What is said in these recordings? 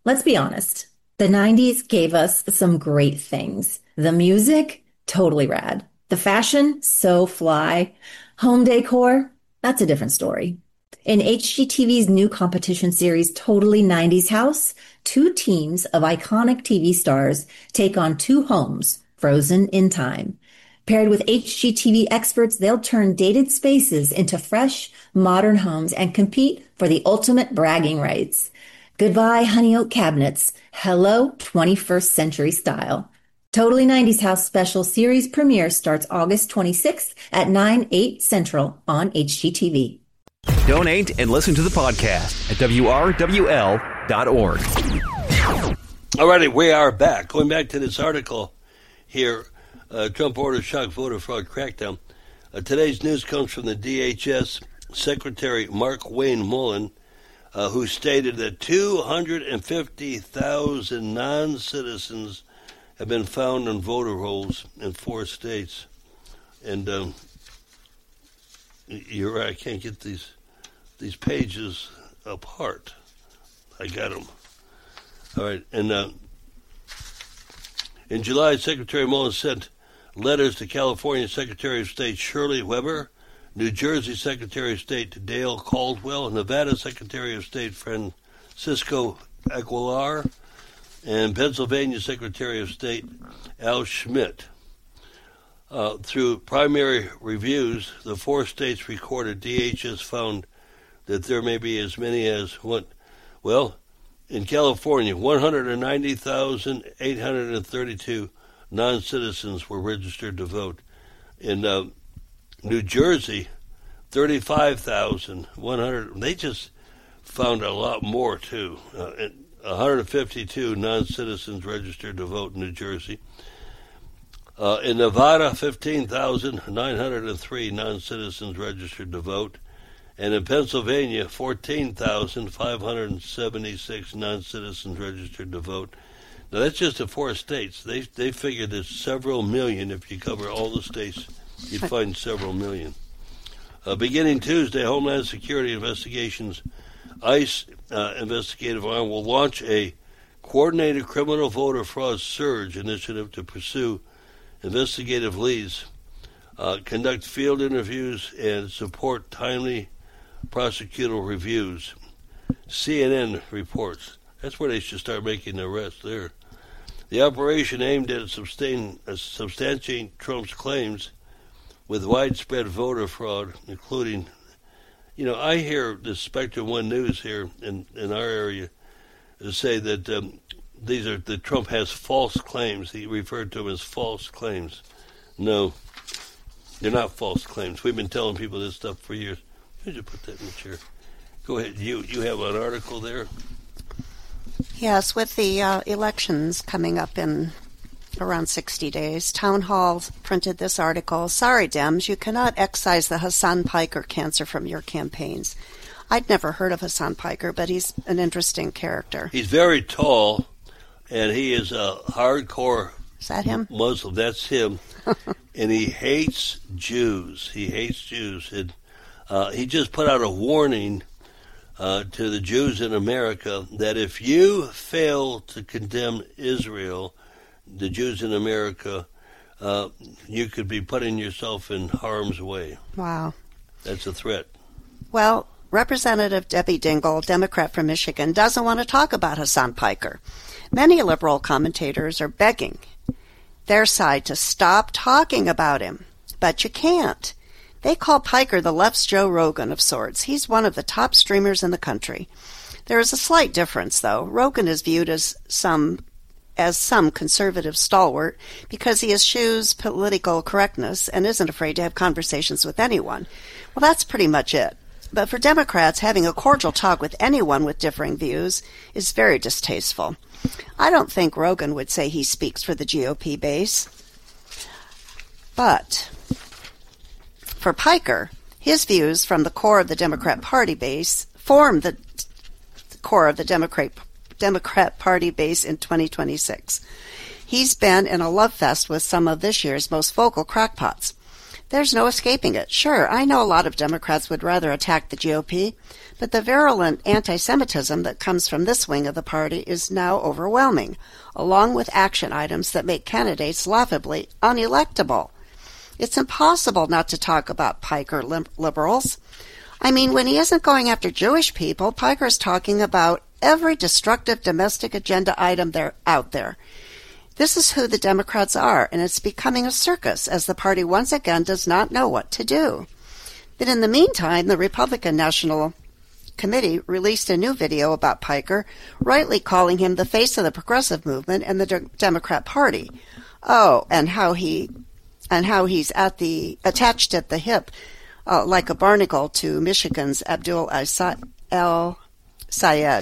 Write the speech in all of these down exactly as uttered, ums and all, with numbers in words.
Let's be honest. The nineties gave us some great things. The music, totally rad. The fashion, so fly. Home decor, that's a different story. In H G T V's new competition series, Totally nineties House, two teams of iconic T V stars take on two homes frozen in time. Paired with H G T V experts, they'll turn dated spaces into fresh, modern homes and compete for the ultimate bragging rights. Goodbye, honey oak cabinets. Hello, twenty-first century style. Totally nineties House special series premiere starts August twenty-sixth at nine, eight Central on H G T V. Donate and listen to the podcast at W R W L dot org. All righty, we are back. Going back to this article here, uh, Trump orders shock voter fraud crackdown. Uh, today's news comes from the D H S Secretary Mark Wayne Mullen, uh, who stated that two hundred fifty thousand non-citizens have been found on voter rolls in four states. And um, you're right, I can't get these these pages apart. I got them. All right, and uh, in July, Secretary Mullen sent letters to California Secretary of State Shirley Weber, New Jersey Secretary of State Dale Caldwell, Nevada Secretary of State Francisco Aguilar, and Pennsylvania Secretary of State Al Schmidt. Uh, through primary reviews, the four states recorded, D H S found that there may be as many as, what, well, in California, one hundred ninety thousand eight hundred thirty-two non-citizens were registered to vote. In uh, New Jersey, thirty-five thousand one hundred, they just found a lot more, too. Uh, and one hundred fifty-two non-citizens registered to vote in New Jersey. Uh, in Nevada, fifteen thousand nine hundred three non-citizens registered to vote. And in Pennsylvania, fourteen thousand five hundred seventy-six non-citizens registered to vote. Now, that's just the four states. They they figured there's several million. If you cover all the states, you'd find several million. Uh, beginning Tuesday, Homeland Security Investigations ICE uh, investigative arm will launch a coordinated criminal voter fraud surge initiative to pursue investigative leads, uh, conduct field interviews, and support timely prosecutorial reviews. C N N reports. That's where they should start making the arrests there. The operation aimed at sustain, uh, substantiating Trump's claims with widespread voter fraud, including, you know, I hear the Spectrum One News here in, in our area say that um, these are that Trump has false claims. He referred to them as false claims. No, they're not false claims. We've been telling people this stuff for years. Why did you put that in the chair? Go ahead. You you have an article there? Yes, with the uh, elections coming up in around sixty days, Town Hall printed this article. Sorry, Dems, you cannot excise the Hassan Piker cancer from your campaigns. I'd never heard of Hassan Piker, but he's an interesting character. He's very tall, and he is a hardcore Is that him? Muslim. That's him. And he hates Jews. He hates Jews. And uh, he just put out a warning uh, to the Jews in America that if you fail to condemn Israel, the Jews in America, uh, you could be putting yourself in harm's way. Wow. That's a threat. Well, Representative Debbie Dingell, Democrat from Michigan, doesn't want to talk about Hassan Piker. Many liberal commentators are begging their side to stop talking about him, but you can't. They call Piker the left's Joe Rogan of sorts. He's one of the top streamers in the country. There is a slight difference, though. Rogan is viewed as some as some conservative stalwart because he eschews political correctness and isn't afraid to have conversations with anyone. Well, that's pretty much it. But for Democrats, having a cordial talk with anyone with differing views is very distasteful. I don't think Rogan would say he speaks for the G O P base. But for Piker, his views from the core of the Democrat Party base form the core of the Democrat Democrat Party base in twenty twenty-six. He's been in a love fest with some of this year's most vocal crackpots. There's no escaping it. Sure, I know a lot of Democrats would rather attack the G O P, But the virulent anti-Semitism that comes from this wing of the party is now overwhelming, along with action items that make candidates laughably unelectable. It's impossible not to talk about Piker liberals. I mean, when he isn't going after Jewish people, Piker's talking about every destructive domestic agenda item there out there. This is who the Democrats are, and it's becoming a circus as the party once again does not know what to do. But in the meantime, the Republican National Committee released a new video about Piker, rightly calling him the face of the progressive movement and the De- Democrat Party. Oh, and how he and how he's at the attached at the hip uh, like a barnacle to Michigan's Abdul El-Sayed.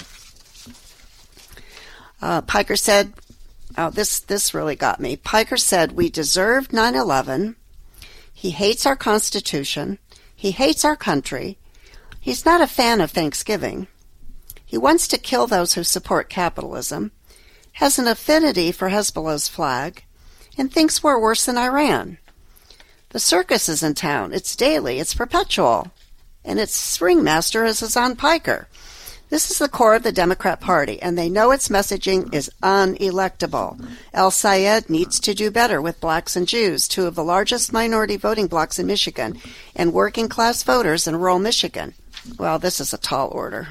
Uh, Piker said, oh, this, this really got me. Piker said, we deserved nine eleven. He hates our Constitution. He hates our country. He's not a fan of Thanksgiving. He wants to kill those who support capitalism, has an affinity for Hezbollah's flag, and thinks we're worse than Iran. The circus is in town. It's daily. It's perpetual. And its ringmaster is Hasan Piker. This is the core of the Democrat Party, and they know its messaging is unelectable. El-Sayed needs to do better with blacks and Jews, two of the largest minority voting blocs in Michigan, and working-class voters in rural Michigan. Well, this is a tall order.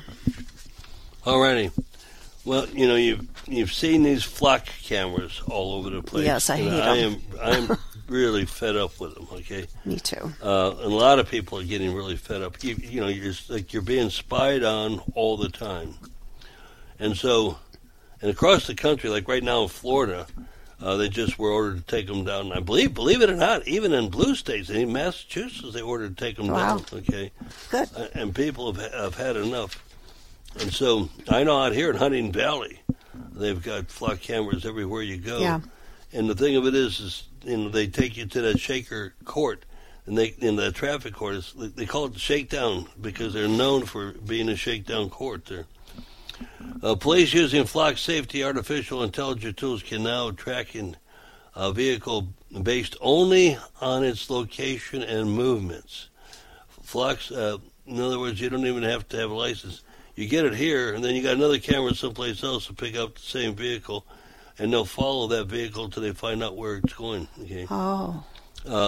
All righty. Well, you know, you've, you've seen these flock cameras all over the place. Yes, I hate them. I am, I am really fed up with them, okay? Me too. Uh, and a lot of people are getting really fed up. You, you know, you're like you're being spied on all the time. And so, and across the country, like right now in Florida, uh, they just were ordered to take them down. I believe, believe it or not, even in blue states, in Massachusetts, they ordered to take them wow. down, okay? Good. Uh, and people have, have had enough. And so I know out here in Hunting Valley, they've got flock cameras everywhere you go. Yeah. And the thing of it is, is you know, they take you to that Shaker court, and they in the traffic court, is, they call it the shakedown because they're known for being a shakedown court there. Uh, police using flock safety artificial intelligence tools can now track in a vehicle based only on its location and movements. Flocks, uh, in other words, you don't even have to have a license. You get it here, and then you got another camera someplace else to pick up the same vehicle, and they'll follow that vehicle until they find out where it's going. Okay. Oh. Uh,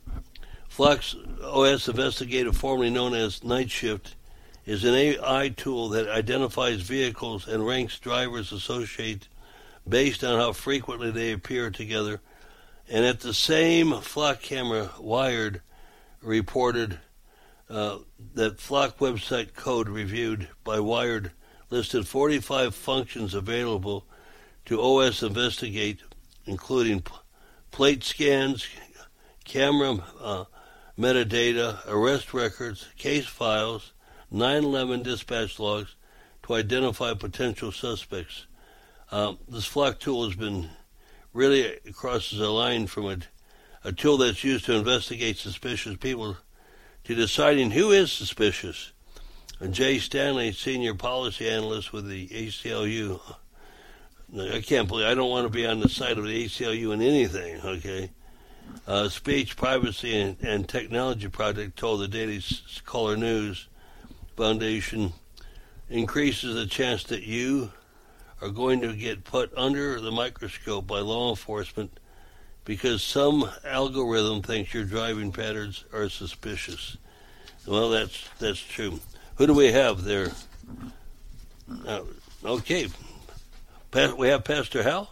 Flox O S Investigator, formerly known as Night Shift, is an A I tool that identifies vehicles and ranks drivers associated based on how frequently they appear together. And at the same flock camera, Wired reported uh, that flock website code reviewed by Wired listed forty-five functions available to O S Investigate, including p- plate scans, camera uh, metadata, arrest records, case files, nine eleven dispatch logs to identify potential suspects. Um, this flock tool has been really crosses a line from a, a tool that's used to investigate suspicious people to deciding who is suspicious. And Jay Stanley, senior policy analyst with the A C L U, I can't believe, I don't want to be on the side of the A C L U in anything, okay? Uh, Speech, Privacy, and, and Technology Project told the Daily Caller News Foundation increases the chance that you are going to get put under the microscope by law enforcement because some algorithm thinks your driving patterns are suspicious. Well, that's that's true. Who do we have there? Uh, okay. Pa- we have Pastor Hal.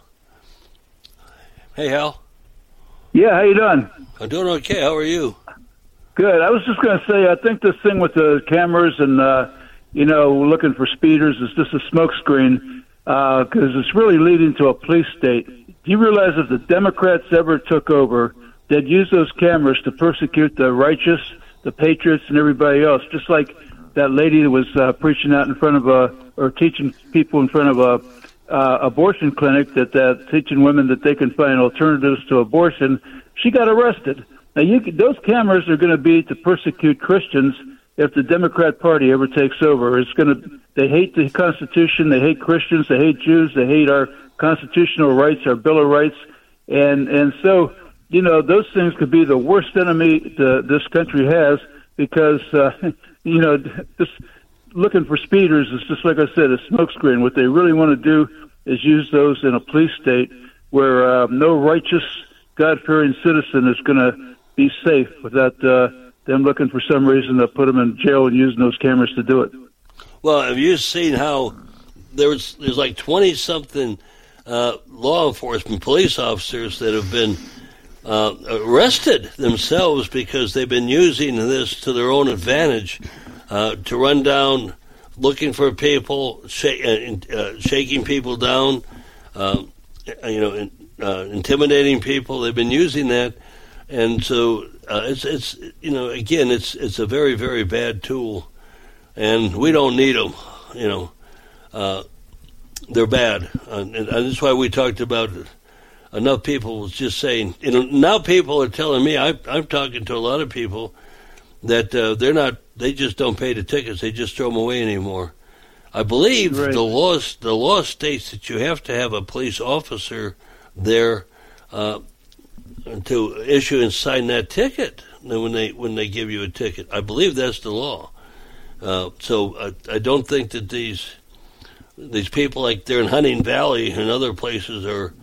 Hey, Hal. Yeah, how you doing? I'm doing okay. How are you? Good. I was just going to say, I think this thing with the cameras and, uh, you know, looking for speeders is just a smokescreen because uh, it's really leading to a police state. Do you realize if the Democrats ever took over, they'd use those cameras to persecute the righteous, the patriots, and everybody else, just like that lady that was uh, preaching out in front of a, or teaching people in front of a uh, abortion clinic that uh, teaching women that they can find alternatives to abortion. She got arrested. Now, you, those cameras are going to be to persecute Christians if the Democrat Party ever takes over. It's going to. They hate the Constitution. They hate Christians. They hate Jews. They hate our constitutional rights, our Bill of Rights, and and so you know those things could be the worst enemy the, this country has because uh, you know this looking for speeders is just like I said, a smokescreen. What they really want to do is use those in a police state where uh, no righteous, God-fearing citizen is going to be safe without uh, them looking for some reason to put them in jail and using those cameras to do it. Well, have you seen how there's there's like twenty something uh, law enforcement police officers that have been uh, arrested themselves because they've been using this to their own advantage uh, to run down, looking for people, sh- uh, shaking people down, uh, you know, uh, intimidating people. They've been using that, and so uh, it's it's you know again it's it's a very very bad tool. And we don't need them, you know. Uh, they're bad. Uh, and, and that's why we talked about enough people just saying, you know, now people are telling me, I, I'm talking to a lot of people that uh, they're not, they just don't pay the tickets. They just throw them away anymore. I believe right. the law, the law states that you have to have a police officer there uh, to issue and sign that ticket when they when they give you a ticket. I believe that's the law. Uh, so I, I don't think that these these people, like they're in Hunting Valley and other places, are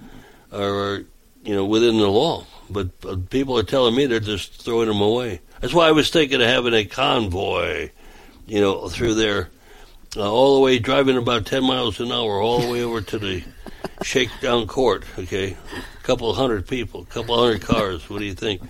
are you know within the law. But uh, people are telling me they're just throwing them away. That's why I was thinking of having a convoy, you know, through there, uh, all the way driving about ten miles an hour, all the way over to the shakedown court. Okay, a couple of hundred people, a couple of hundred cars. What do you think?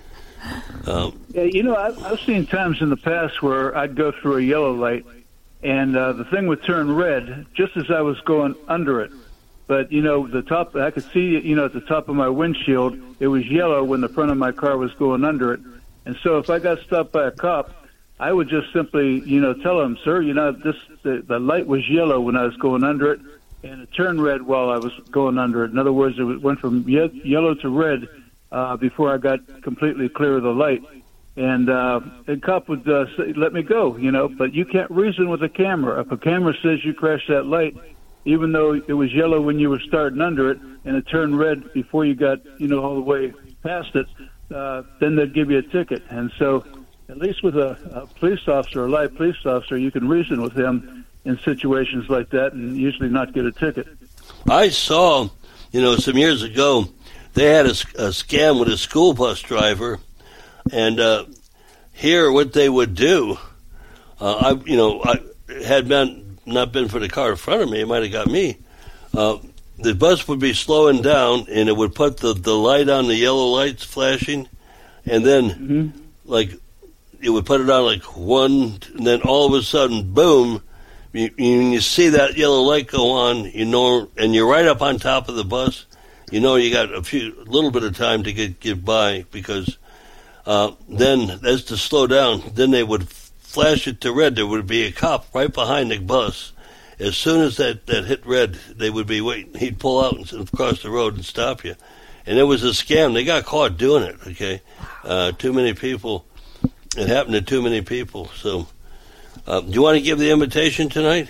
Um, yeah, you know, I've, I've seen times in the past where I'd go through a yellow light, and uh, the thing would turn red just as I was going under it. But, you know, the top, I could see, you know, at the top of my windshield, it was yellow when the front of my car was going under it. And so if I got stopped by a cop, I would just simply, you know, tell him, sir, you know, this the, the light was yellow when I was going under it, and it turned red while I was going under it. In other words, it went from ye- yellow to red Uh, before I got completely clear of the light. And uh, the cop would uh, say, let me go, you know, but you can't reason with a camera. If a camera says you crashed that light, even though it was yellow when you were starting under it and it turned red before you got, you know, all the way past it, uh, then they'd give you a ticket. And so at least with a, a police officer, a live police officer, you can reason with him in situations like that and usually not get a ticket. I saw, you know, some years ago, they had a, a scam with a school bus driver, and uh, here what they would do, uh, I you know, I had been not been for the car in front of me, it might have got me. Uh, the bus would be slowing down, and it would put the, the light on, the yellow lights flashing, and then mm-hmm. like it would put it on like one, and then all of a sudden, boom! You, you, you see that yellow light go on, you know, and you're right up on top of the bus. You know you got a few, little bit of time to get, get by because uh, then as to slow down, then they would flash it to red. There would be a cop right behind the bus. As soon as that, that hit red, they would be waiting. He'd pull out and across the road and stop you. And it was a scam. They got caught doing it, okay? Uh, too many people. It happened to too many people. So uh, do you want to give the invitation tonight?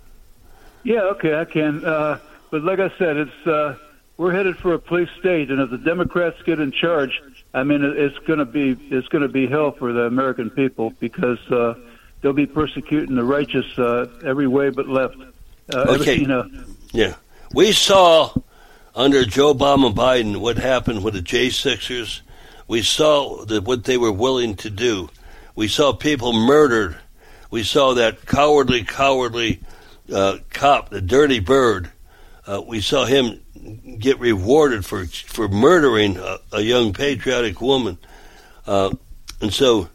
Yeah, okay, I can. Uh, but like I said, it's... Uh we're headed for a police state, and if the Democrats get in charge, I mean, it's going to be it's going to be hell for the American people because uh, they'll be persecuting the righteous uh, every way but left. Uh, okay. Every, you know. Yeah, we saw under Joe Obama Biden what happened with the J sixers. We saw that what they were willing to do. We saw people murdered. We saw that cowardly, cowardly uh, cop, the dirty bird. Uh, we saw him get rewarded for for murdering a, a young patriotic woman. Uh, and so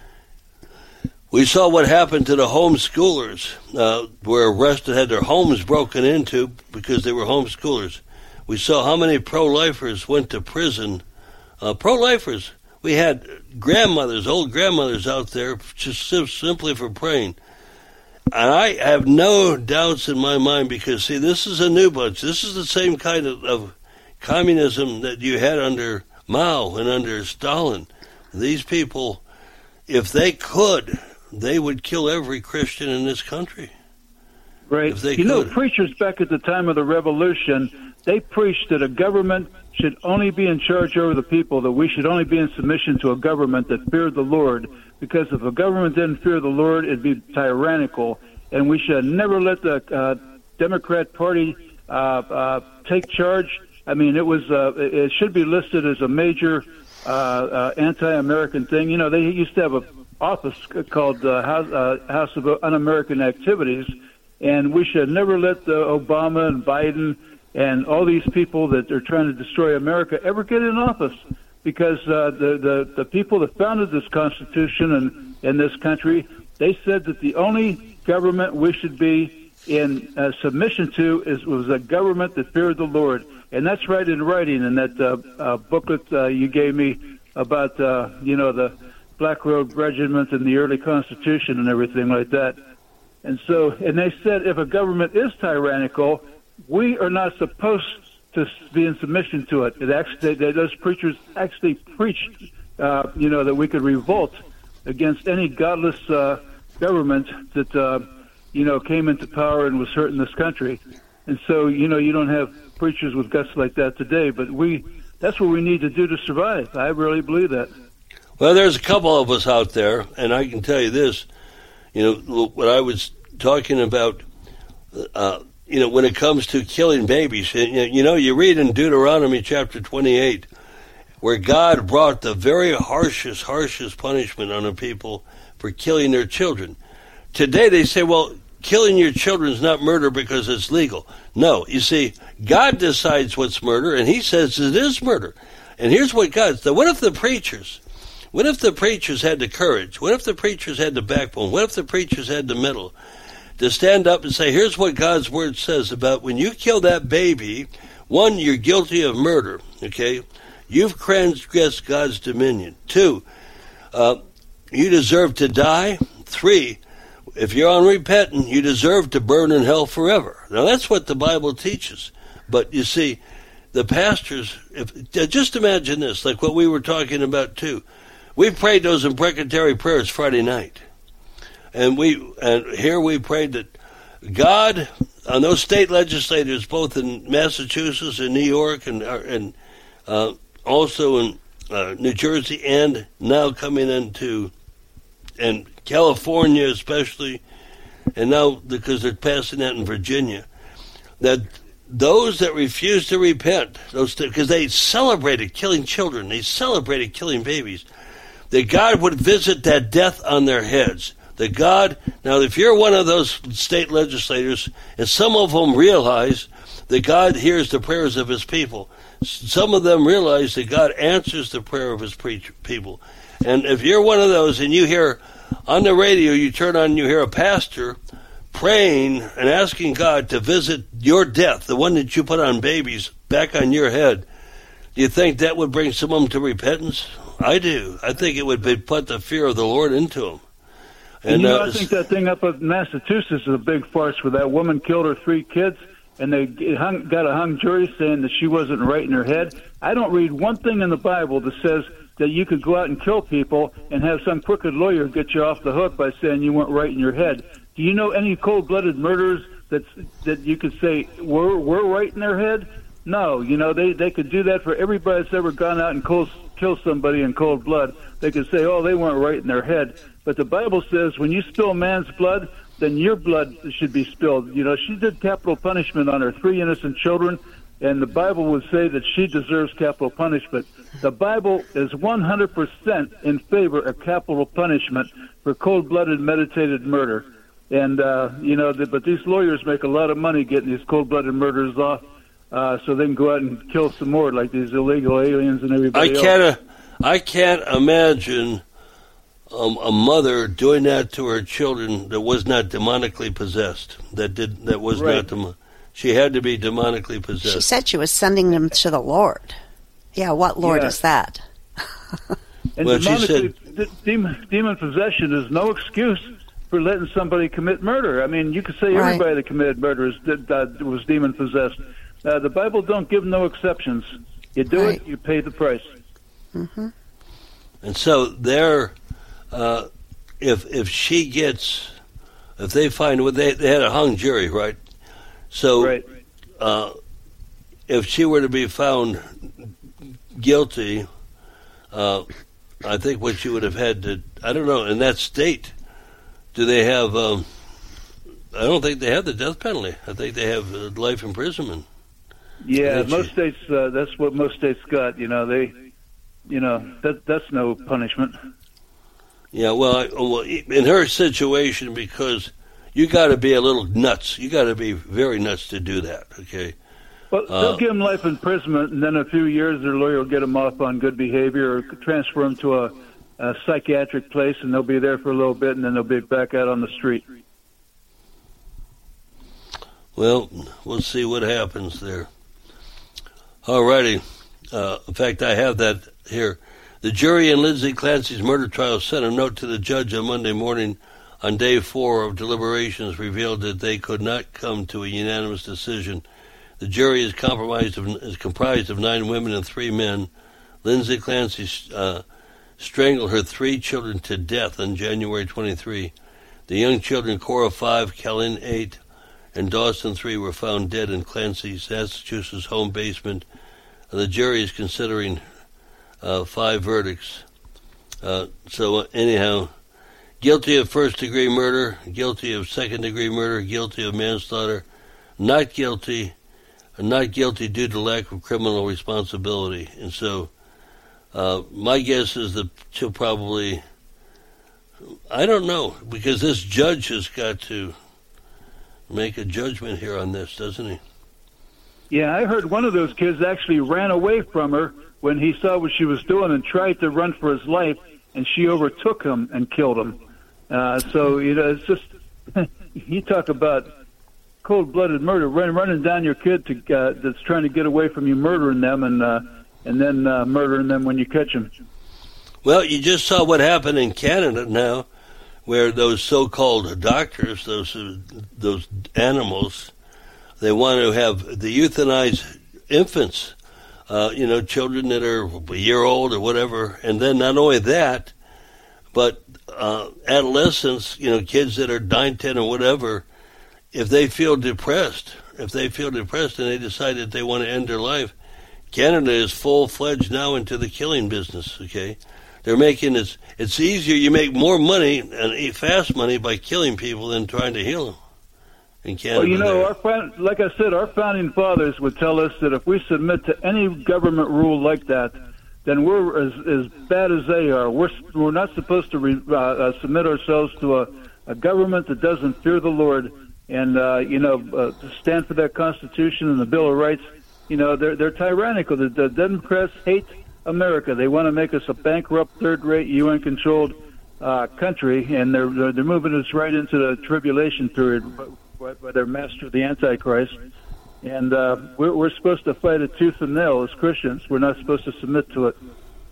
we saw what happened to the homeschoolers uh, were arrested, had their homes broken into because they were homeschoolers. We saw how many pro-lifers went to prison. Uh, pro-lifers, we had grandmothers, old grandmothers out there just simply for praying. And I have no doubts in my mind because, see, this is a new bunch. This is the same kind of, of communism that you had under Mao and under Stalin. These people, if they could, they would kill every Christian in this country. Right. If they you could. know, preachers back at the time of the Revolution, they preached that a government should only be in charge over the people, that we should only be in submission to a government that feared the Lord, because if a government didn't fear the Lord, it'd be tyrannical. and we should never let the uh, Democrat Party uh, uh, take charge. I mean, it was uh, it should be listed as a major uh, uh, anti-American thing. You know, they used to have a office called uh, House, uh, House of Un-American Activities, and we should never let the Obama and Biden and all these people that are trying to destroy America ever get in office, because uh, the, the, the people that founded this Constitution and in this country, they said that the only government we should be in uh, submission to is was a government that feared the Lord. And that's right in writing in that uh, uh, booklet uh, you gave me about, uh, you know, the Black Robe Regiment and the early Constitution and everything like that. And so, and they said if a government is tyrannical, we are not supposed to be in submission to it. It actually, they, those preachers actually preached, uh, you know, that we could revolt against any godless uh, government that, uh, you know, came into power and was hurting this country. And so, you know, you don't have preachers with guts like that today, but we, that's what we need to do to survive. I really believe that. Well, there's a couple of us out there, and I can tell you this, you know, what I was talking about, uh, you know, when it comes to killing babies, you know, you read in Deuteronomy chapter twenty-eight, where God brought the very harshest, harshest punishment on the people for killing their children. Today they say, well, killing your children is not murder because it's legal. No, you see, God decides what's murder, and he says it is murder. And here's what God said. What if the preachers, what if the preachers had the courage? What if the preachers had the backbone? What if the preachers had the mettle to stand up and say, here's what God's word says about when you kill that baby, one, you're guilty of murder, okay? You've transgressed God's dominion. Two, uh, you deserve to die. Three, if you're unrepentant, you deserve to burn in hell forever. Now, that's what the Bible teaches. But you see, the pastors, if, just imagine this, like what we were talking about too. We prayed those imprecatory prayers Friday night. And we and here we prayed that God, on those state legislators, both in Massachusetts and New York and, and uh, also in uh, New Jersey and now coming into and California especially, and now because they're passing that in Virginia, that those that refuse to repent, those because they celebrated killing children, they celebrated killing babies, that God would visit that death on their heads. That God, now if you're one of those state legislators, and some of them realize that God hears the prayers of his people, some of them realize that God answers the prayer of his people. And if you're one of those and you hear on the radio, you turn on and you hear a pastor praying and asking God to visit your death, the one that you put on babies, back on your head, do you think that would bring some of them to repentance? I do. I think it would be, put the fear of the Lord into them. And, and you know, uh, I think that thing up in Massachusetts is a big farce where that woman killed her three kids, and they hung, got a hung jury saying that she wasn't right in her head. I don't read one thing in the Bible that says that you could go out and kill people and have some crooked lawyer get you off the hook by saying you weren't right in your head. Do you know any cold-blooded murderers that that you could say were were right in their head? No, you know, they, they could do that for everybody that's ever gone out and cold, killed somebody in cold blood. They could say, oh, they weren't right in their head. But the Bible says when you spill man's blood, then your blood should be spilled. You know, she did capital punishment on her three innocent children, and the Bible would say that she deserves capital punishment. The Bible is one hundred percent in favor of capital punishment for cold-blooded, meditated murder. And, uh, you know, the, but these lawyers make a lot of money getting these cold-blooded murderers off uh, so they can go out and kill some more, like these illegal aliens and everybody I else. Can't, uh, I can't imagine um, a mother doing that to her children that was not demonically possessed, that did that was right. not demon. She had to be demonically possessed. She said she was sending them to the Lord. Yeah, what Lord yeah. is that? And well, she said, said, demon, demon possession is no excuse for letting somebody commit murder. I mean, you could say right. everybody that committed murder is, that was demon possessed. Uh, the Bible don't give no exceptions. You do right. it, you pay the price. Mm-hmm. And so there, uh, if if she gets, if they find, well, they, they had a hung jury, right? So right. uh, if she were to be found guilty, uh, I think what she would have had to, I don't know, in that state, do they have, um, I don't think they have the death penalty. I think they have uh, life imprisonment. Yeah, most states. Uh, that's what most states got. You know, they, you know, that that's no punishment. Yeah, well, I, well, in her situation, because you got to be a little nuts. You got to be very nuts to do that. Okay. Well, they'll uh, give them life imprisonment, and then in a few years, their lawyer will get them off on good behavior, or transfer them to a, a psychiatric place, and they'll be there for a little bit, and then they'll be back out on the street. Well, we'll see what happens there. All righty. Uh, in fact, I have that here. The jury in Lindsay Clancy's murder trial sent a note to the judge on Monday morning on day four of deliberations, revealed that they could not come to a unanimous decision. The jury is comprised of, is comprised of nine women and three men. Lindsay Clancy uh, strangled her three children to death on January twenty-third. The young children, Cora five, Kellen eight, and Dawson three, were found dead in Clancy's Massachusetts home basement. And the jury is considering uh, five verdicts. Uh, so uh, anyhow, guilty of first-degree murder, guilty of second-degree murder, guilty of manslaughter, not guilty, not guilty due to lack of criminal responsibility. And so uh, my guess is that she'll probably, I don't know, because this judge has got to make a judgment here on this, doesn't he? Yeah, I heard one of those kids actually ran away from her when he saw what she was doing and tried to run for his life, and she overtook him and killed him. Uh, so, you know, it's just, you talk about cold-blooded murder, run, running down your kid to, uh, that's trying to get away from you, murdering them, and uh, and then uh, murdering them when you catch them. Well, you just saw what happened in Canada now, where those so-called doctors, those uh, those animals, they want to have the euthanized infants, uh, you know, children that are a year old or whatever, and then not only that, but uh, adolescents, you know, kids that are nine, ten, or whatever, if they feel depressed, if they feel depressed and they decide that they want to end their life, Canada is full-fledged now into the killing business, okay? They're making it, it's easier, you make more money and fast money by killing people than trying to heal them in Canada. Well, you know, our, like I said, our founding fathers would tell us that if we submit to any government rule like that, then we're as, as bad as they are. We're, we're not supposed to re, uh, uh, submit ourselves to a, a government that doesn't fear the Lord and, uh, you know, uh, stand for that Constitution and the Bill of Rights. You know, they're, they're tyrannical. The, the Democrats hate America. They want to make us a bankrupt, third-rate, U N-controlled uh, country, and they're, they're they're moving us right into the tribulation period by, by their master, the Antichrist. And uh, we're, we're supposed to fight it tooth and nail as Christians. We're not supposed to submit to it.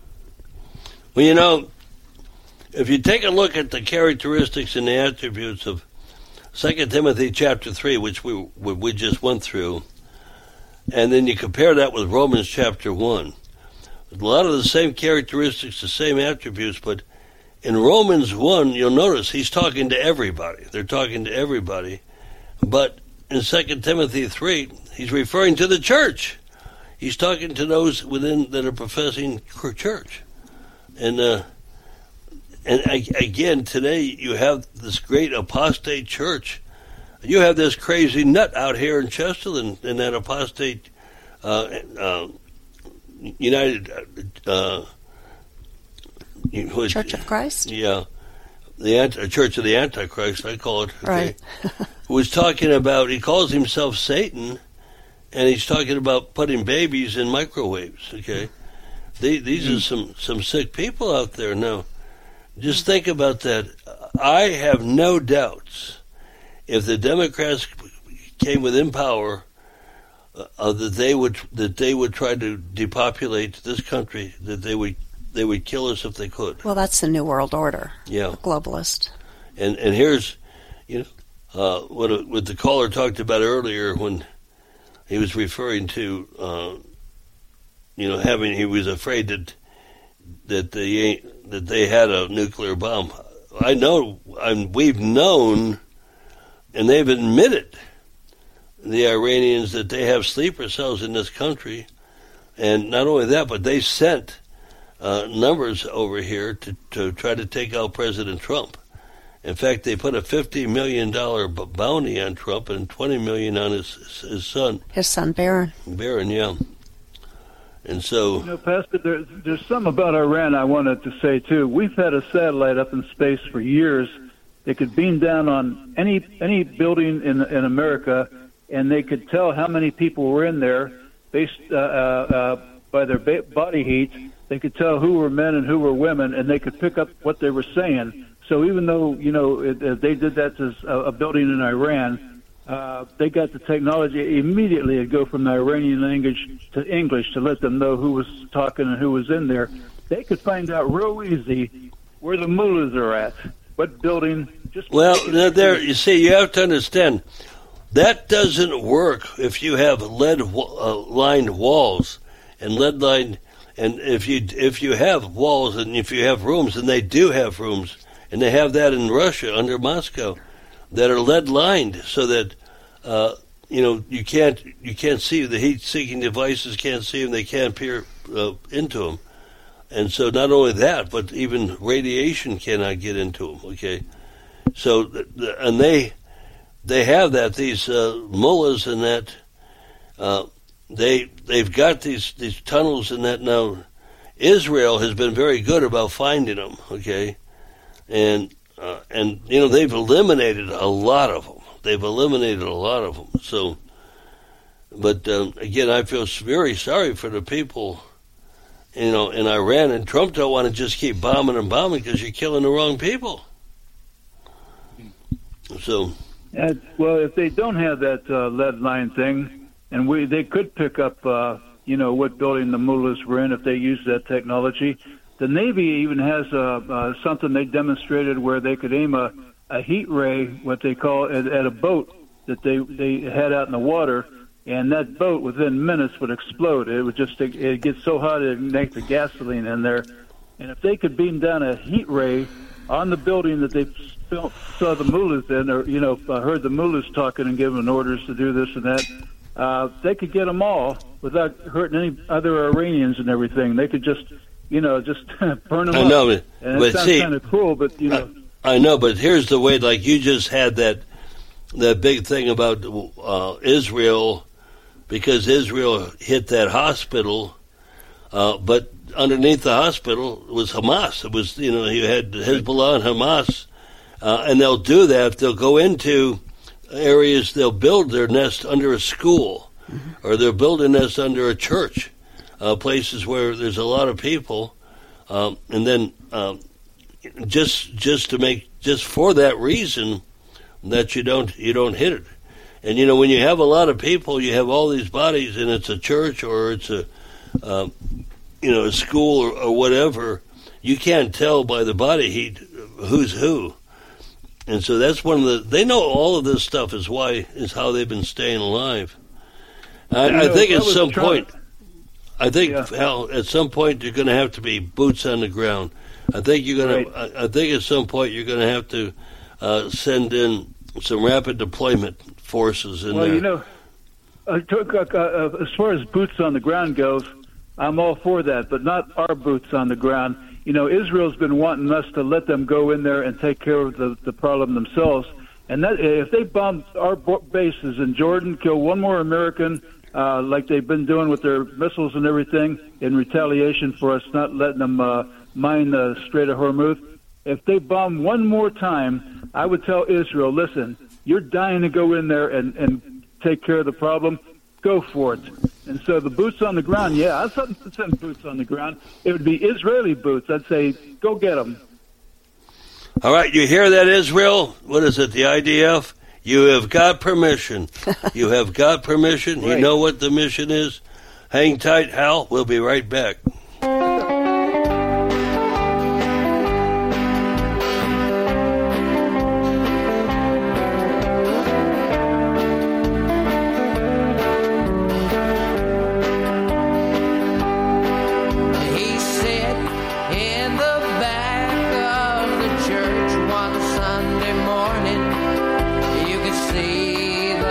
Well, you know, if you take a look at the characteristics and the attributes of Second Timothy chapter three, which we we just went through, and then you compare that with Romans chapter one, a lot of the same characteristics, the same attributes, but in Romans one, you'll notice he's talking to everybody. They're talking to everybody. But in Second Timothy three, he's referring to the church. He's talking to those within that are professing church. And uh, and again, today you have this great apostate church. You have this crazy nut out here in Chesterland in that apostate uh, uh, United uh, Church of Christ? Yeah. The Anti- Church of the Antichrist, I call it. Okay, right. was talking about, he calls himself Satan, and he's talking about putting babies in microwaves, okay? They, these mm. are some, some sick people out there now. Just think about that. I have no doubts if the Democrats came within power uh, that they would that they would try to depopulate this country, that they would they would kill us if they could. Well, that's the New World Order. Yeah, globalist. And and here's, you know, uh, what what the caller talked about earlier when he was referring to, uh, you know, having he was afraid that that they that they had a nuclear bomb. I know, and we've known, and they've admitted, the Iranians, that they have sleeper cells in this country, and not only that, but they sent uh, numbers over here to, to try to take out President Trump. In fact, they put a fifty million dollars bounty on Trump and twenty million dollars on his his son. His son, Barron. Barron, yeah. And so... You know, Pastor, there, there's something about Iran I wanted to say, too. We've had a satellite up in space for years. They could beam down on any any building in in America, and they could tell how many people were in there based uh, uh, by their ba- body heat. They could tell who were men and who were women, and they could pick up what they were saying. So even though, you know, it, uh, they did that to a, a building in Iran, uh, they got the technology immediately to go from the Iranian language to English to let them know who was talking and who was in there. They could find out real easy where the mullahs are at, what building. Just well, now there, you see, you have to understand, that doesn't work if you have lead-lined uh, walls and lead-lined, and if you if you have walls and if you have rooms, and they do have rooms, and they have that in Russia under Moscow, that are lead-lined, so that uh, you know you can't you can't see the heat-seeking devices, can't see them, they can't peer uh, into them, and so not only that, but even radiation cannot get into them. Okay, so and they they have that these uh, mullahs and that uh, they they've got these these tunnels and that now. Israel has been very good about finding them. Okay. And, uh, and you know, they've eliminated a lot of them. They've eliminated a lot of them. So, but um, again, I feel very sorry for the people, you know, in Iran. And Trump don't want to just keep bombing and bombing because you're killing the wrong people. So, uh, well, if they don't have that uh, lead line thing, and we they could pick up, uh, you know, what building the mullahs were in if they use that technology. The Navy even has uh, uh, something they demonstrated where they could aim a, a heat ray, what they call, at, at a boat that they, they had out in the water, and that boat within minutes would explode. It would just it get so hot it would ignite the gasoline in there. And if they could beam down a heat ray on the building that they saw the mullahs in, or, you know, heard the mullahs talking and giving orders to do this and that, uh, they could get them all without hurting any other Iranians and everything. They could just... You know, just burn them I know, up. but, and but it sounds see, kind of cruel, but you know. I, I know, but here's the way. Like you just had that that big thing about uh, Israel, because Israel hit that hospital, uh, but underneath the hospital was Hamas. It was, you know, you had Hezbollah and Hamas, uh, and they'll do that. They'll go into areas. They'll build their nest under a school, mm-hmm. or they'll build a nest under a church. Uh, places where there's a lot of people, um, and then um, just just to make just for that reason that you don't you don't hit it. And you know, when you have a lot of people, you have all these bodies, and it's a church or it's a uh, you know a school or, or whatever. You can't tell by the body heat who's who, and so that's one of the. They know all of this stuff is why is how they've been staying alive. I, you know, I think at some point. I think, yeah. Hal, at some point you're going to have to be boots on the ground. I think you're going right. to. I, I think at some point you're going to have to uh, send in some rapid deployment forces in well, there. Well, you know, uh, to, uh, as far as boots on the ground goes, I'm all for that, but not our boots on the ground. You know, Israel's been wanting us to let them go in there and take care of the, the problem themselves. And that, if they bomb our bases in Jordan, kill one more American. Uh, like they've been doing with their missiles and everything in retaliation for us not letting them uh, mine the Strait of Hormuz. If they bomb one more time, I would tell Israel, listen, you're dying to go in there and, and take care of the problem. Go for it. And so the boots on the ground, yeah, I'd send boots on the ground. It would be Israeli boots. I'd say, go get them. All right, you hear that, Israel? What is it, the I D F? You have got permission. You have got permission. Right. You know what the mission is. Hang tight, Hal. We'll be right back.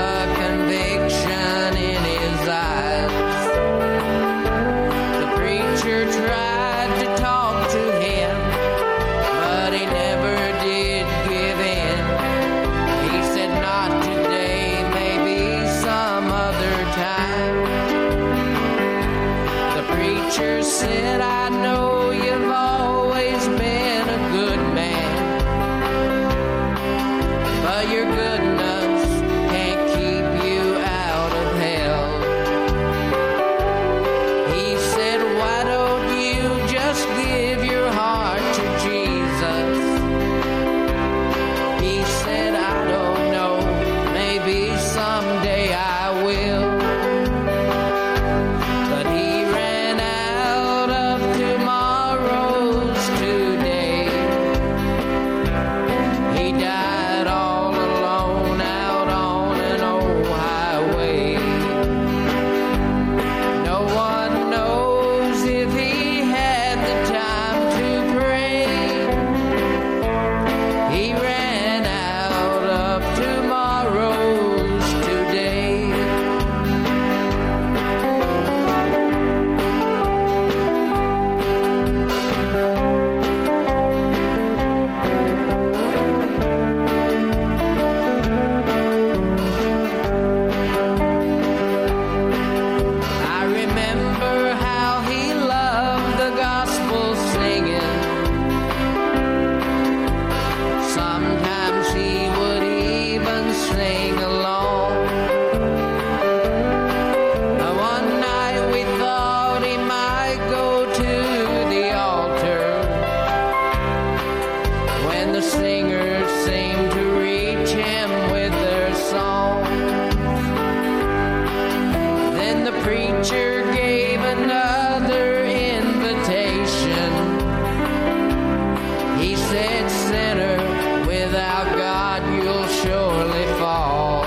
Preacher preacher said, I know you've always been a good man, but your goodness can't keep you out of hell. He said, why don't you just give your heart to Jesus? He said, I don't know, maybe someday I will. But he ran out of tomorrows today. He died all alone out on an old highway. No one knows if he had the time to pray. He ran out of tomorrows today. I remember how he loved the gospel singing. Sometimes he would even sing along. Uh, One night we thought he might go to the altar when the singers seemed to reach him with their song. Then the preacher gave another invitation. He said, sinner, without God you'll surely fall.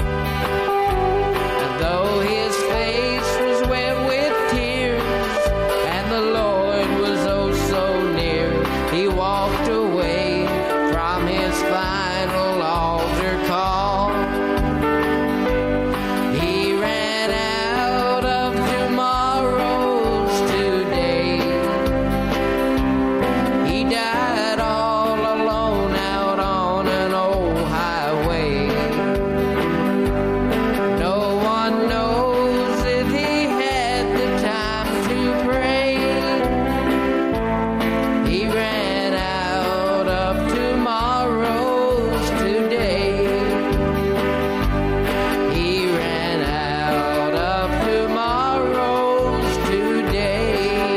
And though his face was wet with tears and the Lord was oh so near, he walked away from his final altar call. He ran out of tomorrows today. He died all alone out on an old highway. No one knows if he had the time to pray. He ran out of tomorrows today. He ran out of tomorrows today.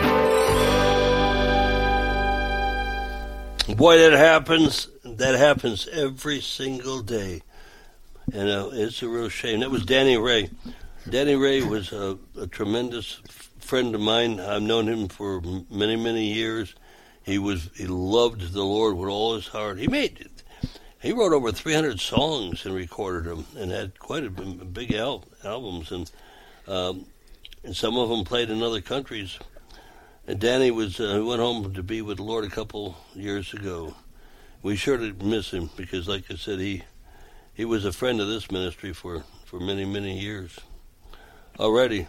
Boy, that happens. That happens every single day, and uh, it's a real shame. That was Danny Ray. Danny Ray was a, a tremendous f- friend of mine. I've known him for m- many, many years. He was he loved the Lord with all his heart. He made he wrote over three hundred songs and recorded them, and had quite a b- big al- albums, and um, and some of them played in other countries. And Danny was uh, went home to be with the Lord a couple years ago. We surely miss him because, like I said, he he was a friend of this ministry for, for many, many years. Already,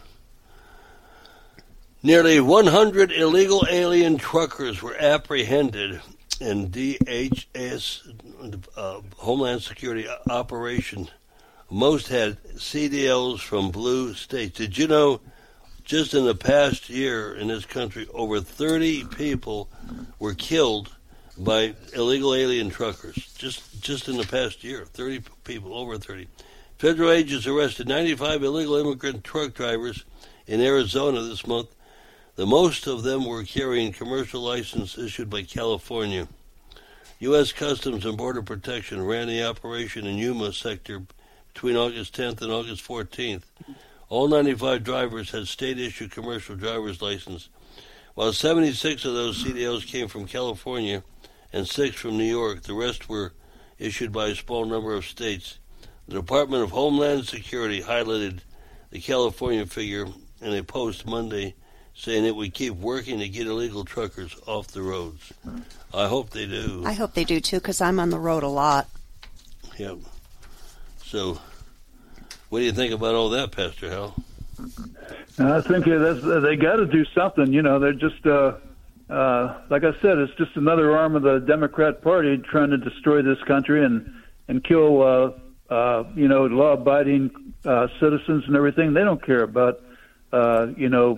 nearly one hundred illegal alien truckers were apprehended in D H S uh, Homeland Security operation. Most had C D Ls from blue states. Did you know? Just in the past year in this country, over thirty people were killed by illegal alien truckers. Just just in the past year, thirty people, over thirty. Federal agents arrested ninety-five illegal immigrant truck drivers in Arizona this month. The most of them were carrying commercial license issued by California. U S Customs and Border Protection ran the operation in Yuma sector between August tenth and August fourteenth. All ninety-five drivers had state-issued commercial driver's license, while seventy-six of those C D Ls came from California and six from New York. The rest were issued by a small number of states. The Department of Homeland Security highlighted the California figure in a post Monday, saying it would keep working to get illegal truckers off the roads. I hope they do. I hope they do, too, because I'm on the road a lot. Yep. So, what do you think about all that, Pastor Hal? I think that's, they got to do something. You know, they're just, uh, uh, like I said, it's just another arm of the Democrat Party trying to destroy this country and, and kill, uh, uh, you know, law-abiding uh, citizens and everything. They don't care about, uh, you know,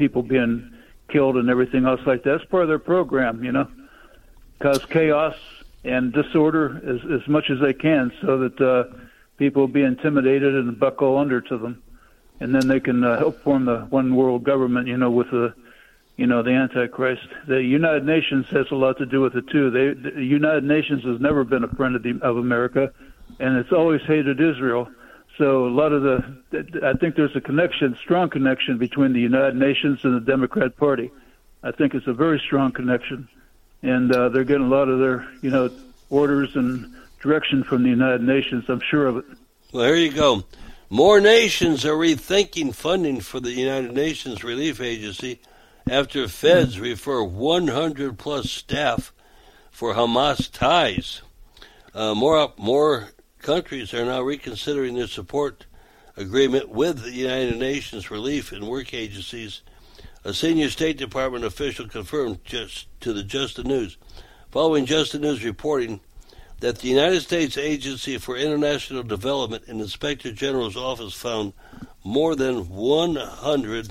people being killed and everything else like that. It's part of their program, you know, cause chaos and disorder as, as much as they can so that uh, people be intimidated and buckle under to them. And then they can uh, help form the one world government, you know, with the, you know, the Antichrist. The United Nations has a lot to do with it, too. They, the United Nations has never been a friend of, the, of America, and it's always hated Israel. So a lot of the, I think there's a connection, strong connection between the United Nations and the Democrat Party. I think it's a very strong connection. And uh, they're getting a lot of their, you know, orders and direction from the United Nations. I'm sure of it. Well, here you go. More nations are rethinking funding for the United Nations Relief Agency after feds mm-hmm. refer one hundred plus staff for Hamas ties. Uh, more more countries are now reconsidering their support agreement with the United Nations Relief and Work Agencies. A senior State Department official confirmed just to the Just the News, following Just the News reporting that the United States Agency for International Development and Inspector General's office found more than one hundred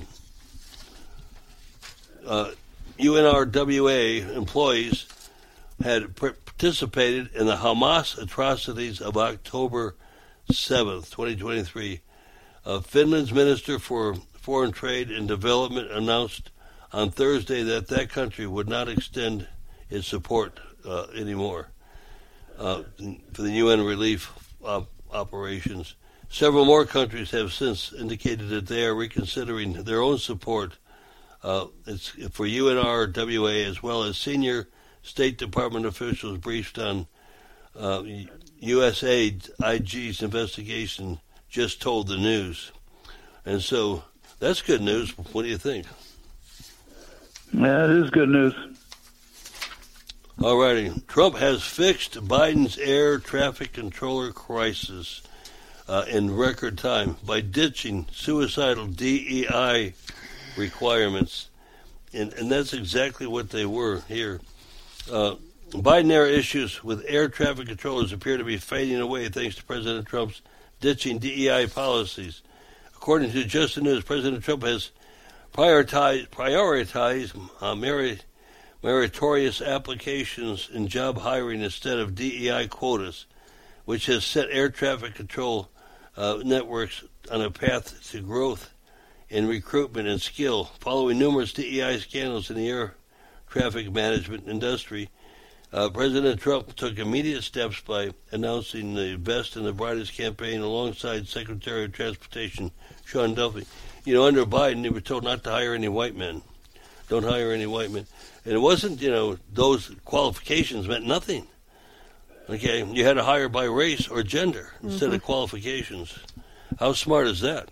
uh, U N R W A employees had participated in the Hamas atrocities of October seventh, twenty twenty-three. Uh, Finland's Minister for Foreign Trade and Development announced on Thursday that that country would not extend its support uh, anymore uh, for the U N relief op- operations. Several more countries have since indicated that they are reconsidering their own support uh, it's for U N R W A, as well as senior State Department officials briefed on uh, U S A I G's investigation just told the news. And so that's good news. What do you think? Yeah, it is good news. All righty. Trump has fixed Biden's air traffic controller crisis uh, in record time by ditching suicidal D E I requirements. And, and that's exactly what they were here. Uh, Biden-era issues with air traffic controllers appear to be fading away thanks to President Trump's ditching D E I policies. According to Just the News, President Trump has prioritized, prioritized uh, merit, meritorious applications in job hiring instead of D E I quotas, which has set air traffic control uh, networks on a path to growth in recruitment and skill. Following numerous D E I scandals in the air traffic management industry, uh, President Trump took immediate steps by announcing the Best and the Brightest campaign alongside Secretary of Transportation Sean Duffy. You know, under Biden, they were told not to hire any white men. Don't hire any white men. And it wasn't, you know, those qualifications meant nothing. Okay, you had to hire by race or gender instead mm-hmm. of qualifications. How smart is that?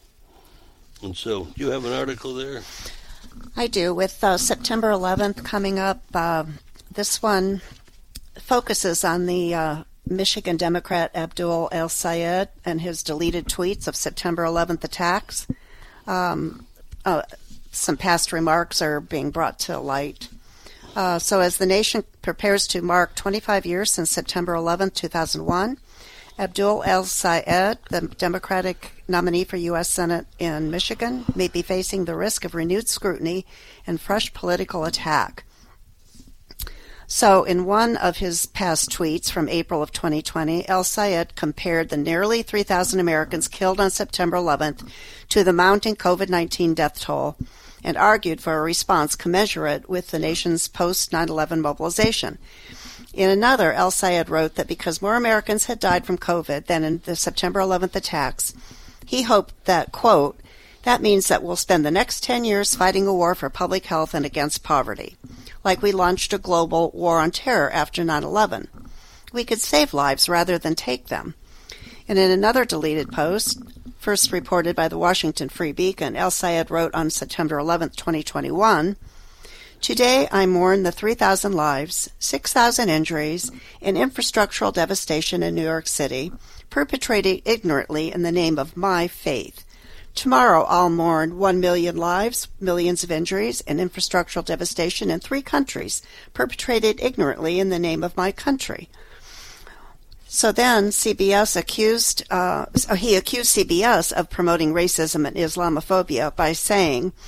And so, you have an article there? I do. With uh, September eleventh coming up, uh, this one focuses on the uh, Michigan Democrat Abdul El-Sayed and his deleted tweets of September eleventh attacks. Um, uh, some past remarks are being brought to light. Uh, so as the nation prepares to mark twenty-five years since September eleventh, two thousand one, Abdul El-Sayed, the Democratic nominee for U S Senate in Michigan, may be facing the risk of renewed scrutiny and fresh political attack. So in one of his past tweets from April of twenty twenty, El-Sayed compared the nearly three thousand Americans killed on September eleventh to the mounting COVID nineteen death toll and argued for a response commensurate with the nation's post nine eleven mobilization. In another, El-Sayed wrote that because more Americans had died from COVID than in the September eleventh attacks, he hoped that, quote, that means that we'll spend the next ten years fighting a war for public health and against poverty, like we launched a global war on terror after nine eleven. We could save lives rather than take them. And in another deleted post, first reported by the Washington Free Beacon, El-Sayed wrote on September eleventh, twenty twenty-one, today I mourn the three thousand lives, six thousand injuries, and infrastructural devastation in New York City, perpetrated ignorantly in the name of my faith. Tomorrow I'll mourn one million lives, millions of injuries, and infrastructural devastation in three countries, perpetrated ignorantly in the name of my country. So then C B S accused, uh, he accused C B S of promoting racism and Islamophobia by saying,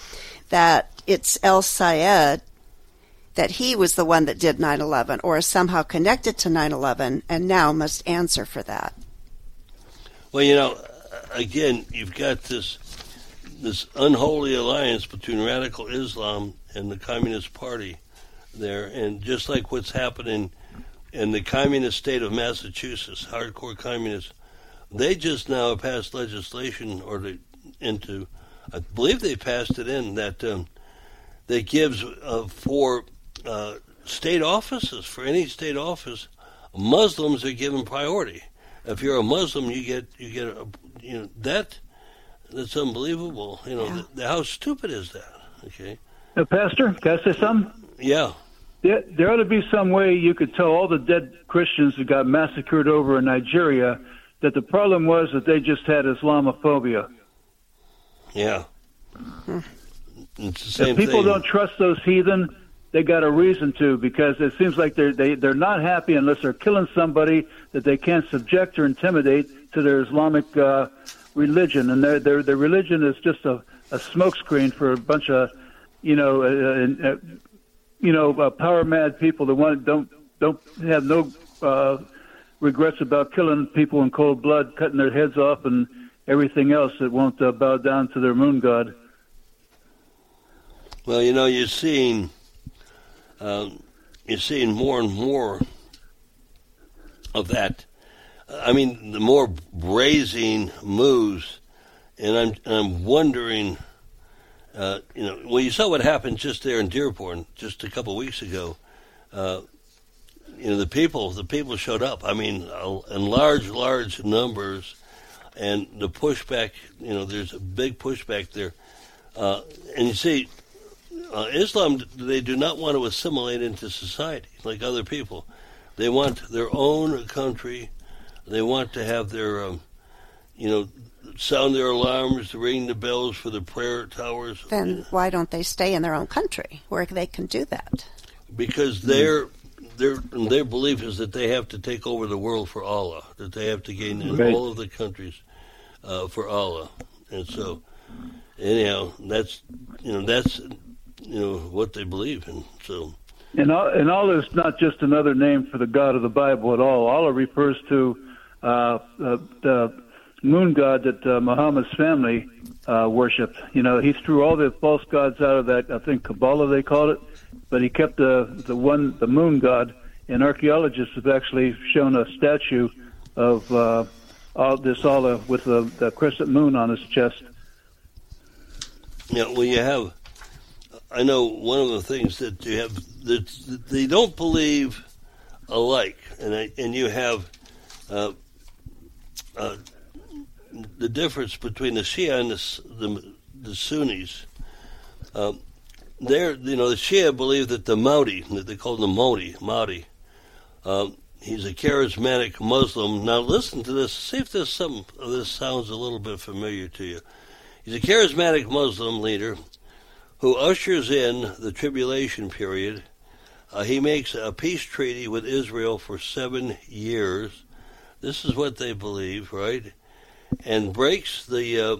that it's El Sayed, that he was the one that did nine eleven or is somehow connected to nine eleven and now must answer for that. Well, you know, again, you've got this this unholy alliance between radical Islam and the Communist Party there, and just like what's happening in the communist state of Massachusetts, hardcore communists, they just now passed legislation, or they, into, I believe they passed it in, that um, that gives uh, for uh, state offices, for any state office, Muslims are given priority. If you're a Muslim, you get you get a, you know that that's unbelievable. You know, Yeah. the, how stupid is that? Okay. Uh, Pastor, can I say something? Yeah. There, there ought to be some way you could tell all the dead Christians who got massacred over in Nigeria that the problem was that they just had Islamophobia. Yeah. It's the same If people thing. don't trust those heathen, they got a reason to, because it seems like they're they, they're not happy unless they're killing somebody that they can't subject or intimidate to their Islamic uh, religion, and their their their religion is just a, a smokescreen for a bunch of you know uh, uh, you know uh, power mad people that want don't don't have no uh, regrets about killing people in cold blood, cutting their heads off, and everything else that won't uh, bow down to their moon god. Well, you know, you're seeing um, you're seeing more and more of that. I mean, the more brazen moves, and I'm I'm wondering, uh, you know, well, you saw what happened just there in Dearborn just a couple of weeks ago. Uh, you know, the people the people showed up. I mean, uh, in large large numbers, and the pushback. You know, there's a big pushback there, uh, and you see. Uh, Islam, they do not want to assimilate into society like other people. They want their own country. They want to have their, um, you know, sound their alarms, ring the bells for the prayer towers. Then why don't they stay in their own country where they can do that? Because their their their belief is that they have to take over the world for Allah, that they have to gain in Right. all of the countries uh, for Allah, and so anyhow, that's you know that's. you know, what they believe in. So, And, and Allah is not just another name for the God of the Bible at all. Allah refers to uh, uh, the moon god that uh, Muhammad's family uh, worshipped. You know, he threw all the false gods out of that, I think Kabbalah they called it, but he kept the, the one, the moon god, and archaeologists have actually shown a statue of uh, all this Allah with the, the crescent moon on his chest. yeah, well, you have, I know one of the things that you have, that they don't believe alike, and I, and you have uh, uh, the difference between the Shia and the the, the Sunnis. Uh, they're, you know, the Shia believe that the Mahdi, that they call him the Mahdi, Mahdi, uh, he's a charismatic Muslim. Now listen to this, see if this some of this sounds a little bit familiar to you. He's a charismatic Muslim leader who ushers in the tribulation period. Uh, he makes a peace treaty with Israel for seven years. This is what they believe, right? And breaks the uh,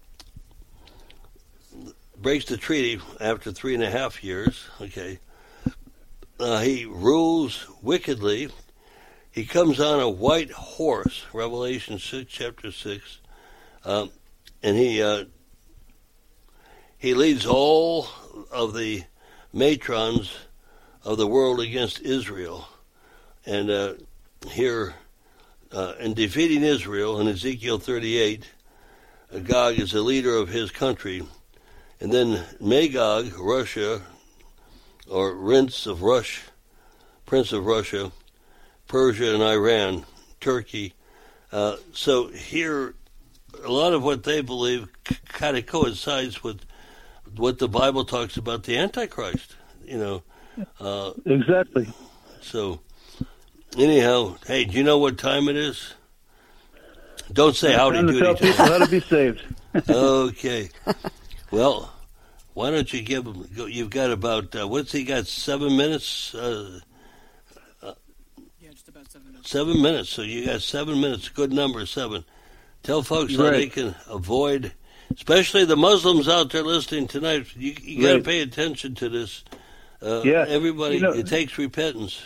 breaks the treaty after three and a half years. Okay, uh, he rules wickedly. He comes on a white horse, Revelation six, chapter six, um, and he. Uh, He leads all of the matrons of the world against Israel. And uh, here, uh, in defeating Israel in Ezekiel thirty-eight, uh, Gog is the leader of his country. And then Magog, Russia, or Prince of Rush, Prince of Russia, Persia and Iran, Turkey. Uh, so here, a lot of what they believe c- kind of coincides with what the Bible talks about the Antichrist, you know. Uh, Exactly. so, anyhow, hey, do you know what time it is? Don't say howdy Time to doody tell to people how to be saved. Okay. Well, why don't you give him, you've got about, uh, what's he got, seven minutes? Uh, uh, Yeah, just about seven minutes. seven minutes. So you got seven minutes. Good number, seven. Tell folks how Right. they can avoid Especially the Muslims out there listening tonight. You, you got to Right. pay attention to this. Uh, Yeah. Everybody, You know- it takes repentance.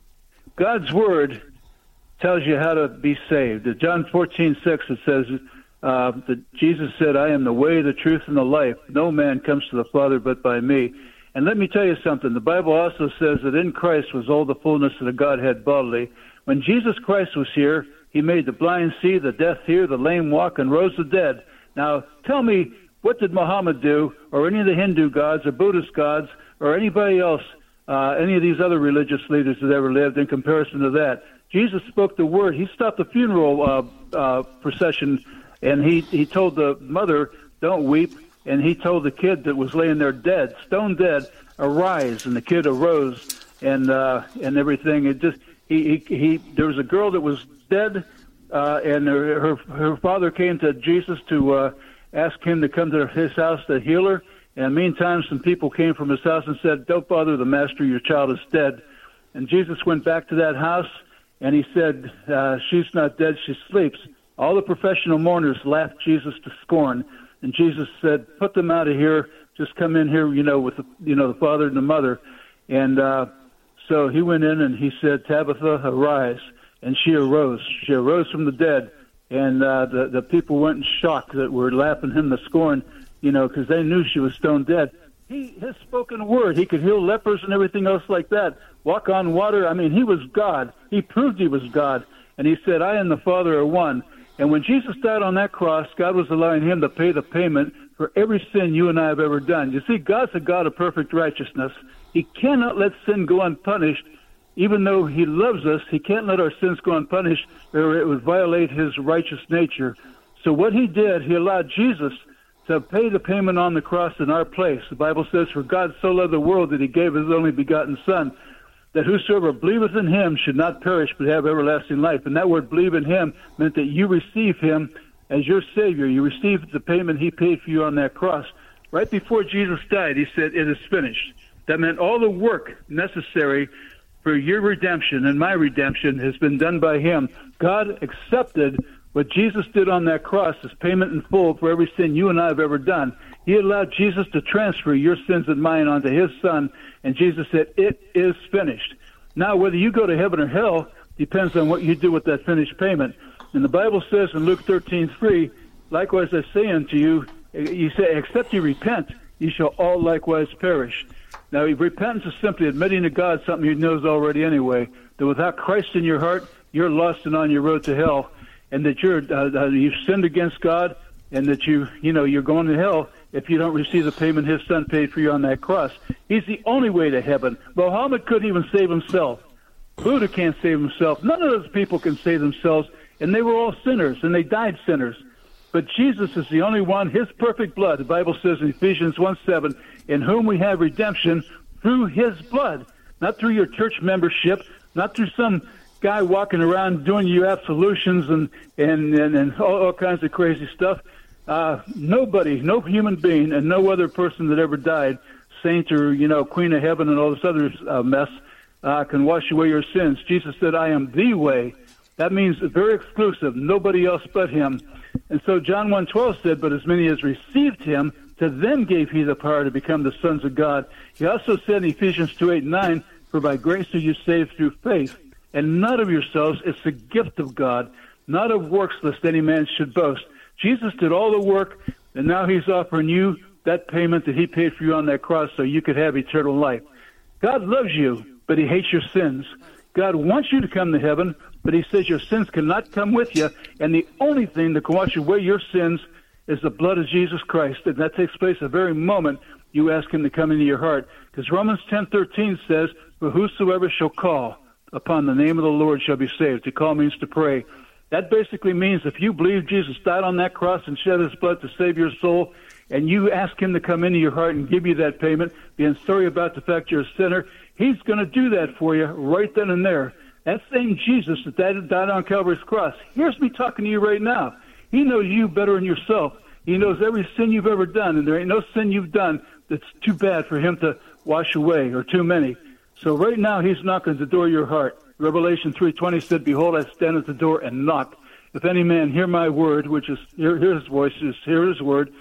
God's word tells you how to be saved. In John fourteen six, it says uh, that Jesus said, I am the way, the truth, and the life. No man comes to the Father but by me. And let me tell you something. The Bible also says that in Christ was all the fullness of the Godhead bodily. When Jesus Christ was here, he made the blind see, the deaf hear, the lame walk, and rose the dead. Now, tell me, what did Muhammad do, or any of the Hindu gods, or Buddhist gods, or anybody else, uh, any of these other religious leaders that ever lived in comparison to that? Jesus spoke the word. He stopped the funeral uh, uh, procession, and he, he told the mother, don't weep, and he told the kid that was laying there dead, stone dead, arise, and the kid arose, and uh, and everything. It just he, he he there was a girl that was dead, uh, and her, her her father came to Jesus to uh, ask him to come to his house to heal her. And meantime, some people came from his house and said, don't bother the master, your child is dead. And Jesus went back to that house, and he said, uh, she's not dead, she sleeps. All the professional mourners laughed Jesus to scorn. And Jesus said, put them out of here. Just come in here, you know, with the, you know, the father and the mother. And uh, so he went in and he said, Tabitha, arise. And she arose. She arose from the dead. And uh, the, the people went in shock that were laughing him to scorn, you know, because they knew she was stone dead. He his spoken word. He could heal lepers and everything else like that. Walk on water. I mean, he was God. He proved he was God. And he said, I and the Father are one. And when Jesus died on that cross, God was allowing him to pay the payment for every sin you and I have ever done. You see, God's a God of perfect righteousness. He cannot let sin go unpunished. Even though he loves us, he can't let our sins go unpunished, or it would violate his righteous nature. So what he did, he allowed Jesus to pay the payment on the cross in our place. The Bible says, for God so loved the world that he gave his only begotten Son, that whosoever believeth in him should not perish but have everlasting life. And that word believe in him meant that you receive him as your Savior. You receive the payment he paid for you on that cross. Right before Jesus died, he said, it is finished. That meant all the work necessary for your redemption and my redemption has been done by him. God accepted what Jesus did on that cross as payment in full for every sin you and I have ever done. He allowed Jesus to transfer your sins and mine onto his Son, and Jesus said, it is finished. Now, whether you go to heaven or hell depends on what you do with that finished payment. And the Bible says in Luke thirteen three, likewise I say unto you, you say, except you repent, you shall all likewise perish. Now, repentance is simply admitting to God something he knows already anyway, that without Christ in your heart, you're lost and on your road to hell, and that you're uh, you've sinned against God, and that you you know you're going to hell if you don't receive the payment his Son paid for you on that cross. He's the only way to heaven. Muhammad couldn't even save himself. Buddha can't save himself. None of those people can save themselves, and they were all sinners, and they died sinners. But Jesus is the only one, his perfect blood, the Bible says in Ephesians one seven, in whom we have redemption through his blood, not through your church membership, not through some guy walking around doing you absolutions and, and, and, and all, all kinds of crazy stuff. Uh, nobody, no human being, and no other person that ever died, saint or, you know, queen of heaven and all this other uh, mess, uh, can wash away your sins. Jesus said, I am the way. That means very exclusive, nobody else but him. And so John one twelve said, but as many as received him, to them gave he the power to become the sons of God. He also said in Ephesians two eight and nine, for by grace are you saved through faith, and not of yourselves, it's the gift of God, not of works, lest any man should boast. Jesus did all the work, and now he's offering you that payment that he paid for you on that cross so you could have eternal life. God loves you, but he hates your sins. God wants you to come to heaven, but he says your sins cannot come with you, and the only thing that can wash away your sins is the blood of Jesus Christ, and that takes place the very moment you ask him to come into your heart. Because Romans ten thirteen says, for whosoever shall call upon the name of the Lord shall be saved. To call means to pray. That basically means if you believe Jesus died on that cross and shed his blood to save your soul, and you ask him to come into your heart and give you that payment, being sorry about the fact you're a sinner, he's going to do that for you right then and there. That same Jesus that died on Calvary's cross, here's me talking to you right now. He knows you better than yourself. He knows every sin you've ever done, and there ain't no sin you've done that's too bad for him to wash away, or too many. So right now, he's knocking at the door of your heart. Revelation three twenty said, behold, I stand at the door and knock. If any man hear my word, which is hear, hear his voice, is hear his word,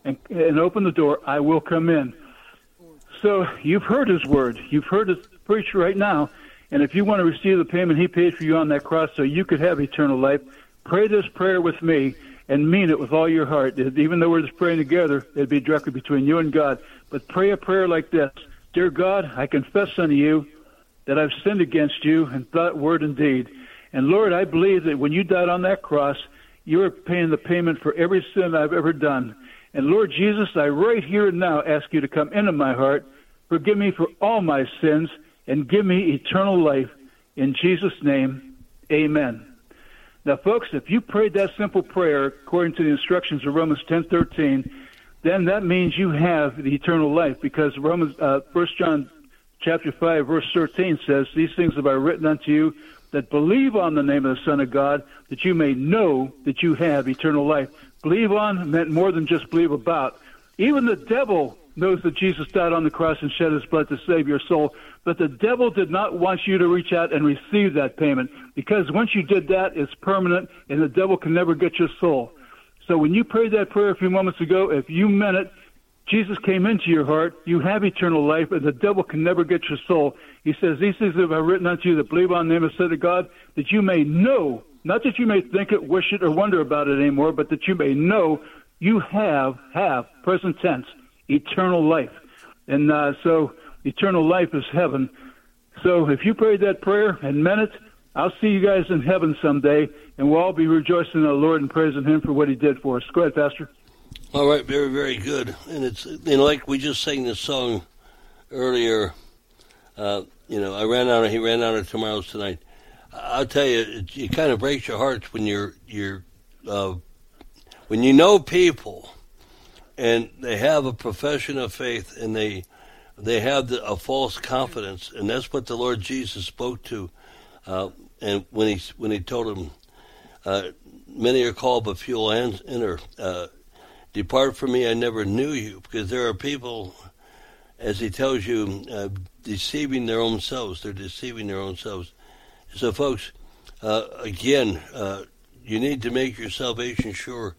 and, and open the door, I will come in. So you've heard his word. You've heard it preached right now. And if you want to receive the payment he paid for you on that cross so you could have eternal life, pray this prayer with me and mean it with all your heart. Even though we're just praying together, it'd be directly between you and God. But pray a prayer like this. Dear God, I confess unto you that I've sinned against you in thought, word, and deed. And Lord, I believe that when you died on that cross, you are paying the payment for every sin I've ever done. And Lord Jesus, I right here and now ask you to come into my heart, forgive me for all my sins, and give me eternal life. In Jesus' name, amen. Now, folks, if you prayed that simple prayer according to the instructions of Romans ten thirteen, then that means you have the eternal life, because Romans, uh, First John chapter five, verse thirteen says, these things have I written unto you that believe on the name of the Son of God, that you may know that you have eternal life. Believe on meant more than just believe about. Even the devil knows that Jesus died on the cross and shed his blood to save your soul, but the devil did not want you to reach out and receive that payment, because once you did that, it's permanent, and the devil can never get your soul. So when you prayed that prayer a few moments ago, if you meant it, Jesus came into your heart, you have eternal life, and the devil can never get your soul. He says, these things have I written unto you that believe on the name of the Son of God, that you may know, not that you may think it, wish it, or wonder about it anymore, but that you may know you have, have, present tense, eternal life. And uh, so eternal life is heaven. So if you prayed that prayer and meant it, I'll see you guys in heaven someday, and we'll all be rejoicing in the Lord and praising him for what he did for us. Go ahead, Pastor. All right, very, very good. And it's, you know, like we just sang this song earlier, uh, you know, I ran out of, he ran out of tomorrow's tonight. I'll tell you, it, it kind of breaks your hearts when you're, you're, uh, when you know people and they have a profession of faith and they, they have the, a false confidence, and that's what the Lord Jesus spoke to. Uh, and when he, when he told him, uh, many are called, but few will enter, uh, depart from me, I never knew you, because there are people, as he tells you, uh, deceiving their own selves. They're deceiving their own selves. So, folks, uh, again, uh, you need to make your salvation sure.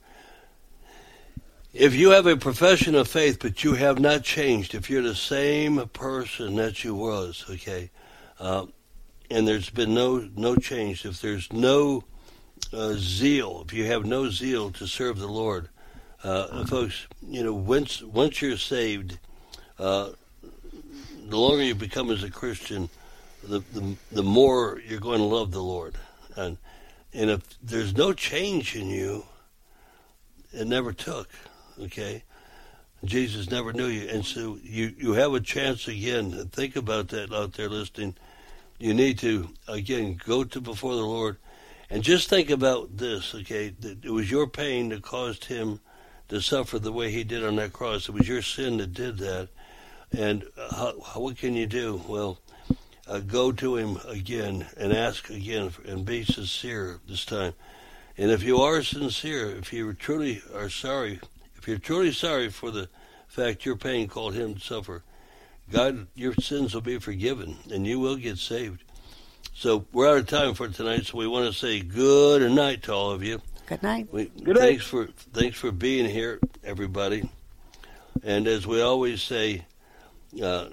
If you have a profession of faith, but you have not changed, if you're the same person that you was, okay, uh, and there's been no no change, if there's no uh, zeal, if you have no zeal to serve the Lord, Uh, folks, you know, once once you're saved, uh, the longer you become as a Christian, the, the the more you're going to love the Lord. And and if there's no change in you, it never took, okay? Jesus never knew you. And so you, you have a chance again. Think about that out there listening. You need to, again, go to before the Lord. And just think about this, okay? That it was your pain that caused him to suffer the way he did on that cross. It was your sin that did that. And how, how, what can you do? Well, uh, go to him again and ask again for, and be sincere this time. And if you are sincere, if you truly are sorry, if you're truly sorry for the fact your pain called him to suffer, God, your sins will be forgiven and you will get saved. So we're out of time for tonight, so we want to say good night to all of you. Good night. We, Good night. Thanks for thanks for being here, everybody. And as we always say, uh,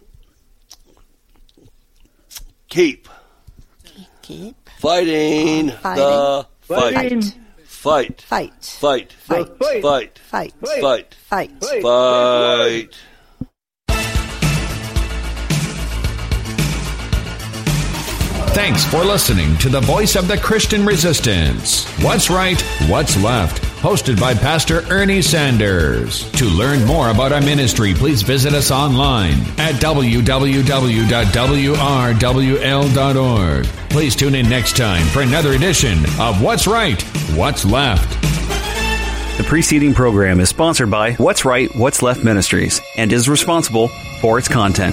keep, Keep fighting, fighting. the fight. Fighting. Fight. Fight. Fight. Fight. Fight. Fight. Fight. Fight. Fight. Fight. Fight. Thanks for listening to the Voice of the Christian Resistance. What's Right, What's Left? Hosted by Pastor Ernie Sanders. To learn more about our ministry, please visit us online at w w w dot w r w l dot org. Please tune in next time for another edition of What's Right, What's Left. The preceding program is sponsored by What's Right, What's Left Ministries and is responsible for its content.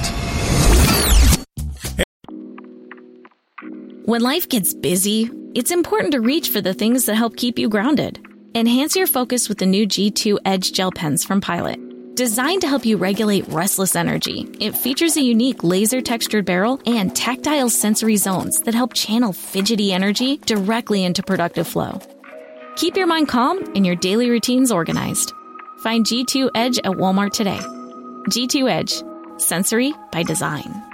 When life gets busy, it's important to reach for the things that help keep you grounded. Enhance your focus with the new G two Edge Gel Pens from Pilot. Designed to help you regulate restless energy, it features a unique laser-textured barrel and tactile sensory zones that help channel fidgety energy directly into productive flow. Keep your mind calm and your daily routines organized. Find G two Edge at Walmart today. G two Edge, sensory by design.